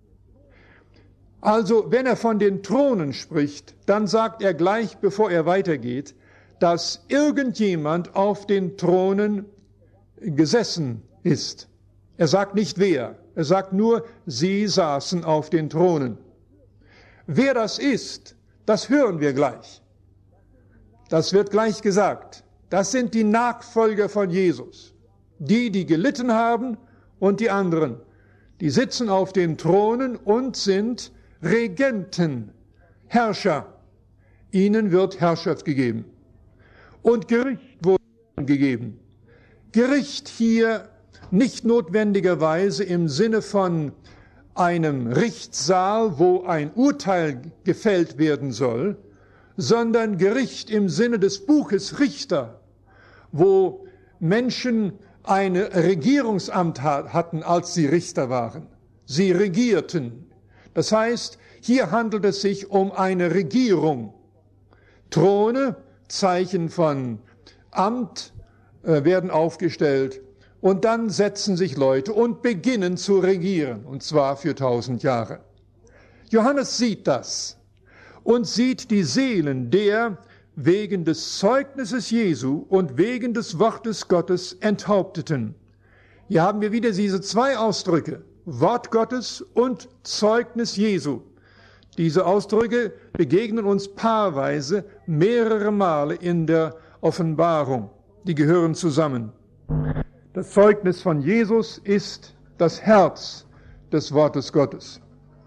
Also, wenn er von den Thronen spricht, dann sagt er gleich, bevor er weitergeht, dass irgendjemand auf den Thronen gesessen ist. Er sagt nicht wer, er sagt nur, sie saßen auf den Thronen. Wer das ist, das hören wir gleich. Das wird gleich gesagt. Das sind die Nachfolger von Jesus. Die gelitten haben und die anderen. Die sitzen auf den Thronen und sind Regenten, Herrscher. Ihnen wird Herrschaft gegeben. Und Gericht wurde gegeben. Gericht hier nicht notwendigerweise im Sinne von einem Richtsaal, wo ein Urteil gefällt werden soll, sondern Gericht im Sinne des Buches Richter, wo Menschen ein Regierungsamt hatten, als sie Richter waren. Sie regierten. Das heißt, hier handelt es sich um eine Regierung. Throne, Zeichen von Amt, werden aufgestellt und dann setzen sich Leute und beginnen zu regieren, und zwar für 1000 Jahre. Johannes sieht das und sieht die Seelen der wegen des Zeugnisses Jesu und wegen des Wortes Gottes Enthaupteten. Hier haben wir wieder diese zwei Ausdrücke, Wort Gottes und Zeugnis Jesu. Diese Ausdrücke begegnen uns paarweise mehrere Male in der Offenbarung. Die gehören zusammen. Das Zeugnis von Jesus ist das Herz des Wortes Gottes.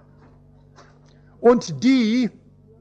Und die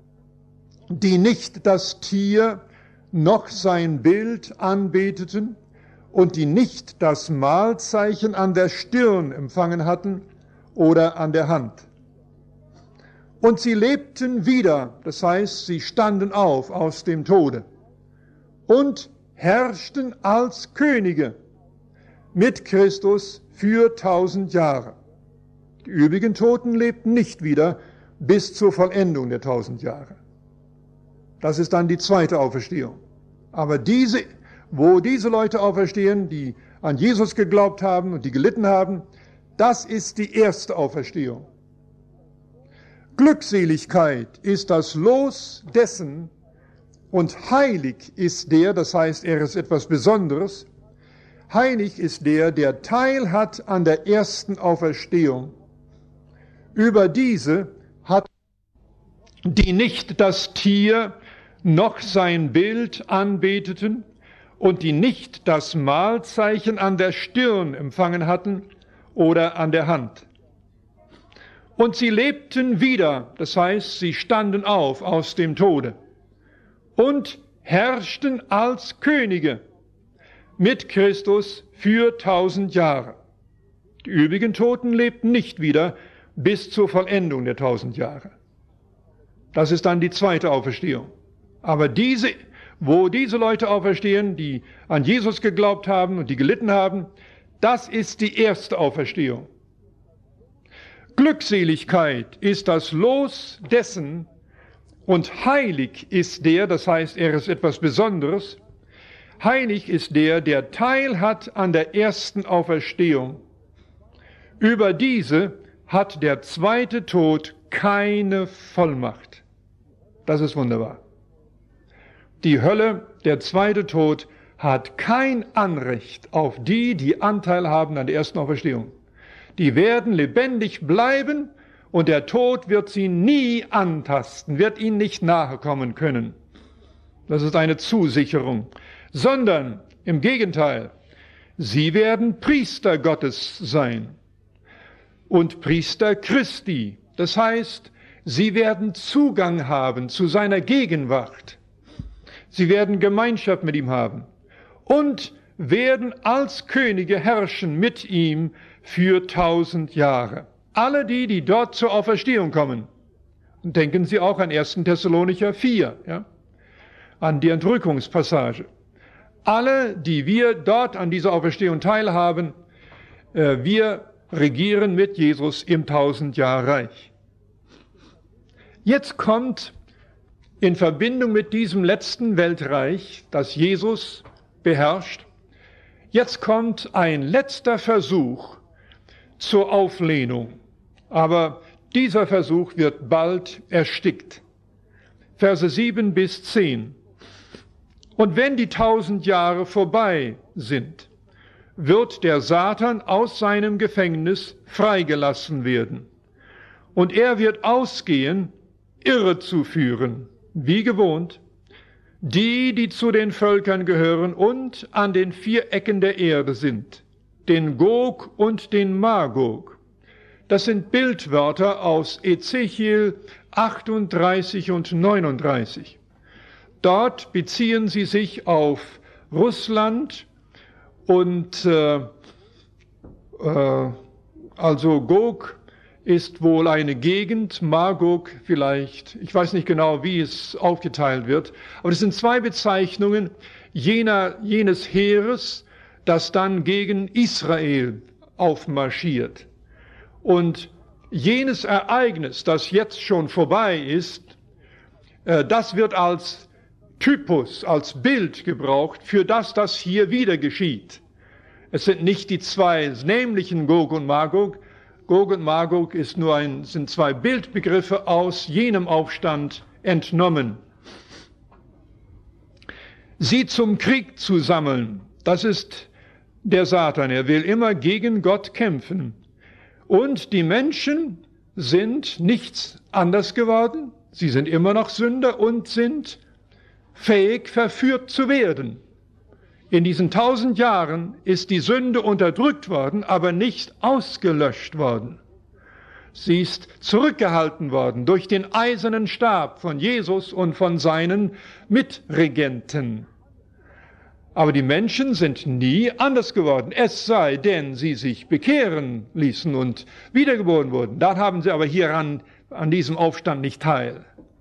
nicht das Tier noch sein Bild anbeteten und die nicht das Mahlzeichen an der Stirn empfangen hatten oder an der Hand. Und sie lebten wieder, das heißt, sie standen auf aus dem Tode und herrschten als Könige mit Christus für 1000 Jahre. Die übrigen Toten lebten nicht wieder bis zur Vollendung der 1000 Jahre. Das ist dann die zweite Auferstehung. Aber wo diese Leute auferstehen, die an Jesus geglaubt haben und die gelitten haben, das ist die erste Auferstehung. Glückseligkeit ist das Los dessen, und heilig ist der, das heißt, er ist etwas Besonderes, heilig ist der Teil hat an der ersten Auferstehung. Über diese hat die nicht das Tier noch sein Bild anbeteten und die nicht das Mahlzeichen an der Stirn empfangen hatten oder an der Hand. Und sie lebten wieder, das heißt, sie standen auf aus dem Tode und herrschten als Könige mit Christus für 1000 Jahre. Die übrigen Toten lebten nicht wieder bis zur Vollendung der 1000 Jahre. Das ist dann die zweite Auferstehung. Aber wo diese Leute auferstehen, die an Jesus geglaubt haben und die gelitten haben, das ist die erste Auferstehung. Glückseligkeit ist das Los dessen und heilig ist der, das heißt, er ist etwas Besonderes, heilig ist der, der Teil hat an der ersten Auferstehung. Über diese hat der zweite Tod keine Vollmacht. Das ist wunderbar. Die Hölle, der zweite Tod, hat kein Anrecht auf die, die Anteil haben an der ersten Auferstehung. Die werden lebendig bleiben und der Tod wird sie nie antasten, wird ihnen nicht nahe kommen können. Das ist eine Zusicherung. Sondern im Gegenteil, sie werden Priester Gottes sein und Priester Christi. Das heißt, sie werden Zugang haben zu seiner Gegenwart. Sie werden Gemeinschaft mit ihm haben und werden als Könige herrschen mit ihm für 1000 Jahre. Alle die dort zur Auferstehung kommen, und denken Sie auch an 1. Thessalonicher 4, ja, an die Entrückungspassage. Alle, die wir dort an dieser Auferstehung teilhaben, wir regieren mit Jesus im 1000-Jahr-Reich. Jetzt kommt in Verbindung mit diesem letzten Weltreich, das Jesus beherrscht, jetzt kommt ein letzter Versuch zur Auflehnung. Aber dieser Versuch wird bald erstickt. Verse 7 bis 10. Und wenn die 1000 Jahre vorbei sind, wird der Satan aus seinem Gefängnis freigelassen werden. Und er wird ausgehen, irre zu führen, wie gewohnt, die zu den Völkern gehören und an den 4 Ecken der Erde sind, den Gog und den Magog. Das sind Bildwörter aus Ezechiel 38 und 39. Dort beziehen sie sich auf Russland und also Gog ist wohl eine Gegend, Magog vielleicht, ich weiß nicht genau, wie es aufgeteilt wird, aber das sind 2 Bezeichnungen jenes Heeres, das dann gegen Israel aufmarschiert. Und jenes Ereignis, das jetzt schon vorbei ist, das wird als Typus, als Bild gebraucht für das hier wieder geschieht. Es sind nicht die 2 nämlichen Gog und Magog. Gog und Magog sind 2 Bildbegriffe aus jenem Aufstand entnommen. Sie zum Krieg zu sammeln, das ist der Satan. Er will immer gegen Gott kämpfen. Und die Menschen sind nichts anders geworden. Sie sind immer noch Sünder und sind fähig, verführt zu werden. In diesen 1000 Jahren ist die Sünde unterdrückt worden, aber nicht ausgelöscht worden. Sie ist zurückgehalten worden durch den eisernen Stab von Jesus und von seinen Mitregenten. Aber die Menschen sind nie anders geworden, es sei denn, sie sich bekehren ließen und wiedergeboren wurden. Dann haben sie aber hieran, an diesem Aufstand nicht teil.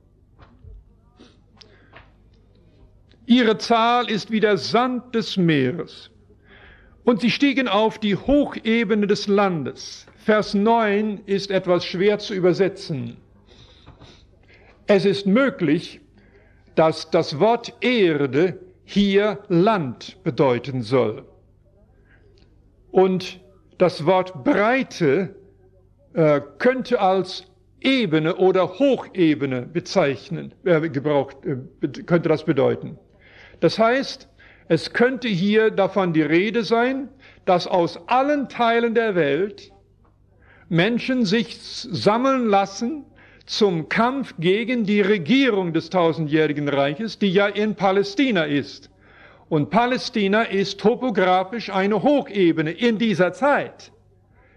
Ihre Zahl ist wie der Sand des Meeres. Und sie stiegen auf die Hochebene des Landes. Vers 9 ist etwas schwer zu übersetzen. Es ist möglich, dass das Wort Erde hier Land bedeuten soll. Und das Wort Breite könnte als Ebene oder Hochebene bezeichnen, könnte das bedeuten. Das heißt, es könnte hier davon die Rede sein, dass aus allen Teilen der Welt Menschen sich sammeln lassen zum Kampf gegen die Regierung des 1000-jährigen Reiches, die ja in Palästina ist. Und Palästina ist topografisch eine Hochebene in dieser Zeit.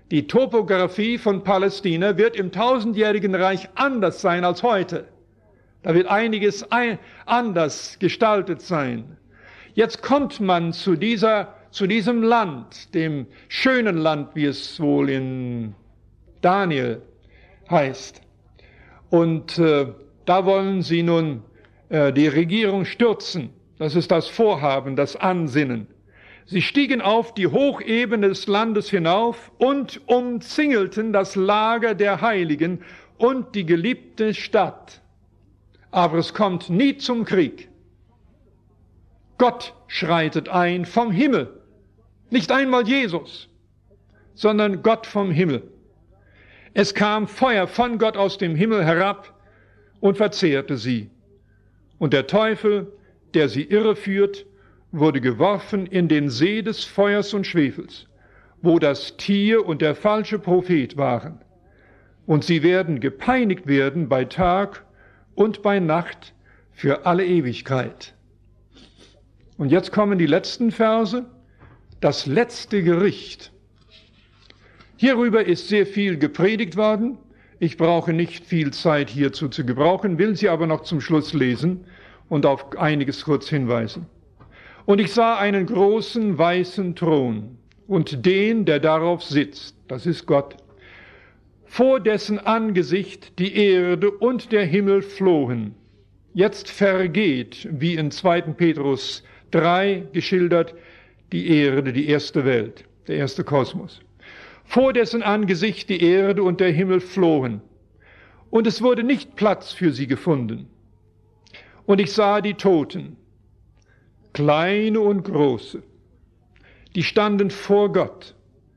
Die Topographie von Palästina wird im tausendjährigen Reich anders sein als heute. Da wird einiges anders gestaltet sein. Jetzt kommt man zu diesem Land, dem schönen Land, wie es wohl in Daniel heißt. Und da wollen sie nun die Regierung stürzen. Das ist das Vorhaben, das Ansinnen. Sie stiegen auf die Hochebene des Landes hinauf und umzingelten das Lager der Heiligen und die geliebte Stadt. Aber es kommt nie zum Krieg. Gott schreitet ein vom Himmel. Nicht einmal Jesus, sondern Gott vom Himmel. Es kam Feuer von Gott aus dem Himmel herab und verzehrte sie. Und der Teufel, der sie irreführt, wurde geworfen in den See des Feuers und Schwefels, wo das Tier und der falsche Prophet waren. Und sie werden gepeinigt werden bei Tag und bei Nacht für alle Ewigkeit. Und jetzt kommen die letzten Verse, das letzte Gericht. Hierüber ist sehr viel gepredigt worden. Ich brauche nicht viel Zeit hierzu zu gebrauchen, will sie aber noch zum Schluss lesen und auf einiges kurz hinweisen. Und ich sah einen großen weißen Thron und den, der darauf sitzt, das ist Gott, vor dessen Angesicht die Erde und der Himmel flohen. Jetzt vergeht, wie in 2. Petrus 3 geschildert, die Erde, die erste Welt, der erste Kosmos. Vor dessen Angesicht die Erde und der Himmel flohen. Und es wurde nicht Platz für sie gefunden. Und ich sah die Toten, kleine und große, die standen vor Gott.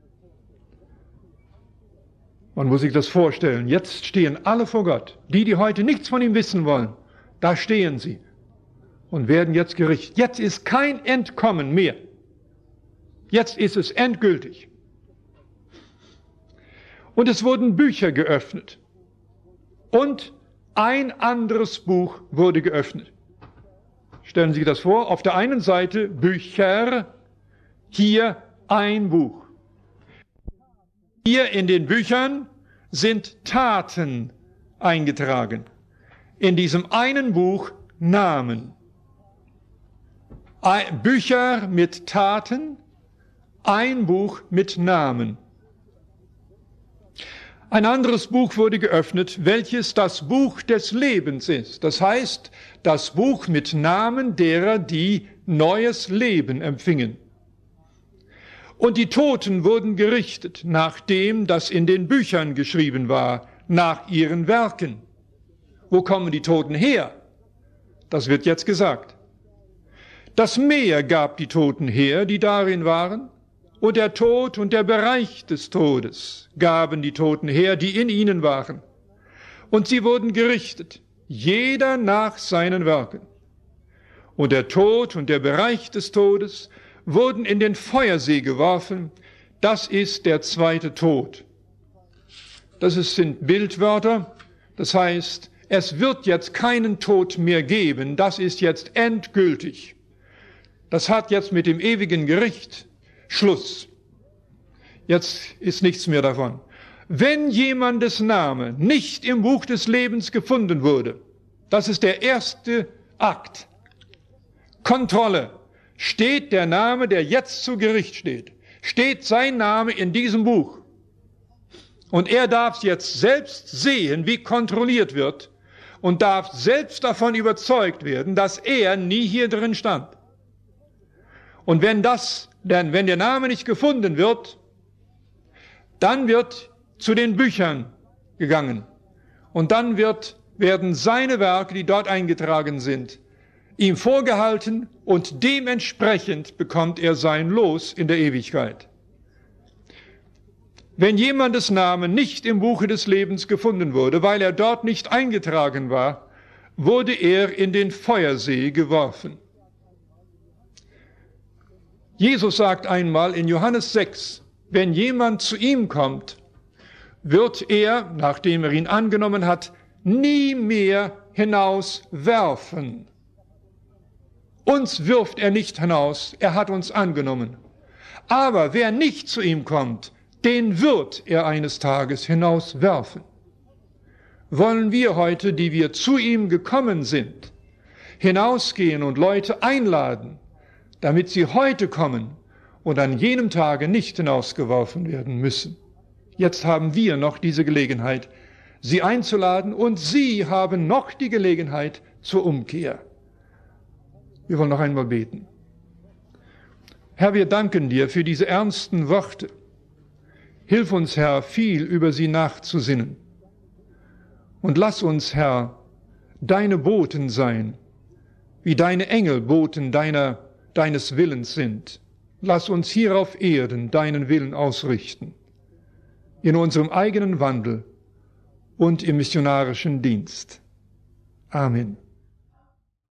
Man muss sich das vorstellen. Jetzt stehen alle vor Gott. Die heute nichts von ihm wissen wollen, da stehen sie und werden jetzt gerichtet. Jetzt ist kein Entkommen mehr. Jetzt ist es endgültig. Und es wurden Bücher geöffnet. Und ein anderes Buch wurde geöffnet. Stellen Sie sich das vor, auf der einen Seite Bücher, hier ein Buch. Hier in den Büchern sind Taten eingetragen. In diesem einen Buch Namen. Bücher mit Taten, ein Buch mit Namen. Ein anderes Buch wurde geöffnet, welches das Buch des Lebens ist. Das heißt, das Buch mit Namen derer, die neues Leben empfingen. Und die Toten wurden gerichtet, nach dem, das in den Büchern geschrieben war, nach ihren Werken. Wo kommen die Toten her? Das wird jetzt gesagt. Das Meer gab die Toten her, die darin waren. Und der Tod und der Bereich des Todes gaben die Toten her, die in ihnen waren. Und sie wurden gerichtet, jeder nach seinen Werken. Und der Tod und der Bereich des Todes wurden in den Feuersee geworfen. Das ist der zweite Tod. Sind Bildwörter. Das heißt, es wird jetzt keinen Tod mehr geben. Das ist jetzt endgültig. Das hat jetzt mit dem ewigen Gericht Schluss. Jetzt ist nichts mehr davon. Wenn jemandes Name nicht im Buch des Lebens gefunden wurde, das ist der erste Akt. Kontrolle. Steht der Name, der jetzt zu Gericht steht, steht sein Name in diesem Buch. Und er darf jetzt selbst sehen, wie kontrolliert wird und darf selbst davon überzeugt werden, dass er nie hier drin stand. Und wenn der Name nicht gefunden wird, dann wird zu den Büchern gegangen. Und dann werden seine Werke, die dort eingetragen sind, ihm vorgehalten und dementsprechend bekommt er sein Los in der Ewigkeit. Wenn jemandes Name nicht im Buche des Lebens gefunden wurde, weil er dort nicht eingetragen war, wurde er in den Feuersee geworfen. Jesus sagt einmal in Johannes 6, wenn jemand zu ihm kommt, wird er, nachdem er ihn angenommen hat, nie mehr hinauswerfen. Uns wirft er nicht hinaus, er hat uns angenommen. Aber wer nicht zu ihm kommt, den wird er eines Tages hinauswerfen. Wollen wir heute, die wir zu ihm gekommen sind, hinausgehen und Leute einladen, damit sie heute kommen und an jenem Tage nicht hinausgeworfen werden müssen? Jetzt haben wir noch diese Gelegenheit, sie einzuladen, und sie haben noch die Gelegenheit zur Umkehr. Wir wollen noch einmal beten. Herr, wir danken dir für diese ernsten Worte. Hilf uns, Herr, viel über sie nachzusinnen. Und lass uns, Herr, deine Boten sein, wie deine Engel Boten deines Willens sind. Lass uns hier auf Erden deinen Willen ausrichten, in unserem eigenen Wandel und im missionarischen Dienst. Amen.